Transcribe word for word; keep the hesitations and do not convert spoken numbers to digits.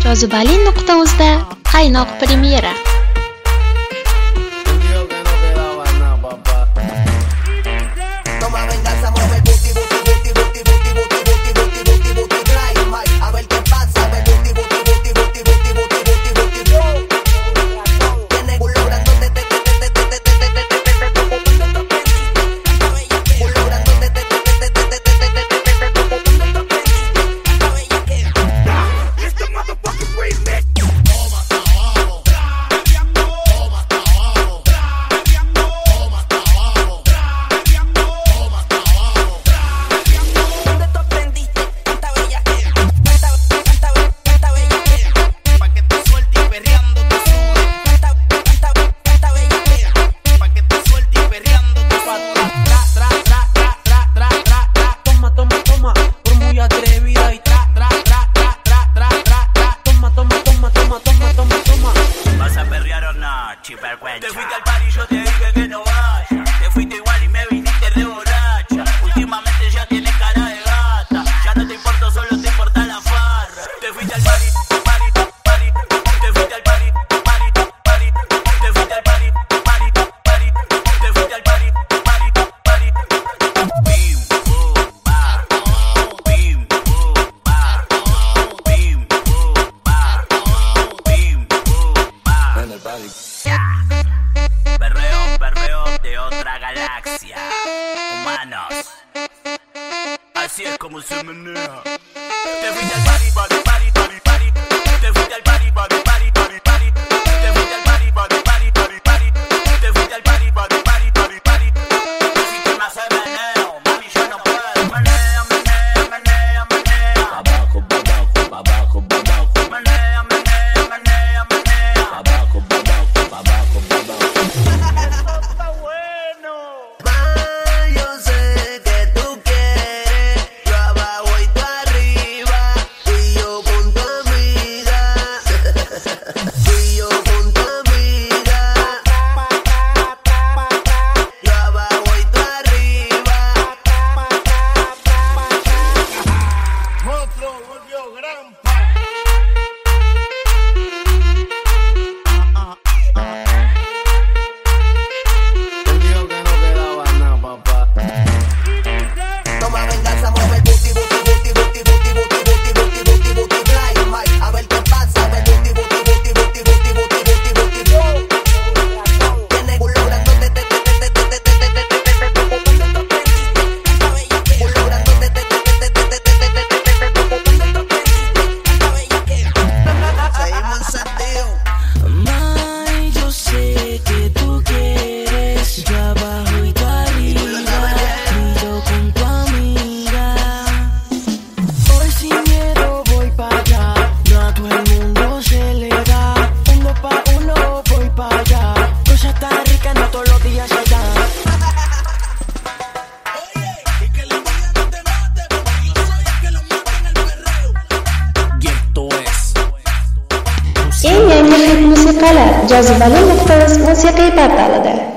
Jozibali nuqta uzda qaynoq premyera. Te fuiste al party, yo te dije que no vaya. Te fuiste igual y me viniste de borracha. Últimamente ya tienes cara de gata. Ya no te importo, solo te importa la farra. Te fuiste al party, party, party. Te fuiste al party, party, party. Te fuiste al party, party, party. Te fuiste al party, party, party. Bim, boom, ba. Bim, boom, ba. Bim, boom, ba. Bim, boom, ba. En el party. Perreo, perreo de otra galaxia. Humanos. Así es como se menea. Te fuiste al party, party, party, party, party. Te fuiste al party, party, party, party, party. Te fuiste al party, party, party, party, party. Te fuiste al party, party, party, party, party. Te fuiste más de meneo, mami, yo no puedo. Menea, menea, menea, menea. Abajo, abajo, abajo, abajo. Menea, menea, menea, menea. Abajo, abajo, abajo, abajo. Eng yangi hit musiqalar Jozibali nuqta uz musiqiy portalida.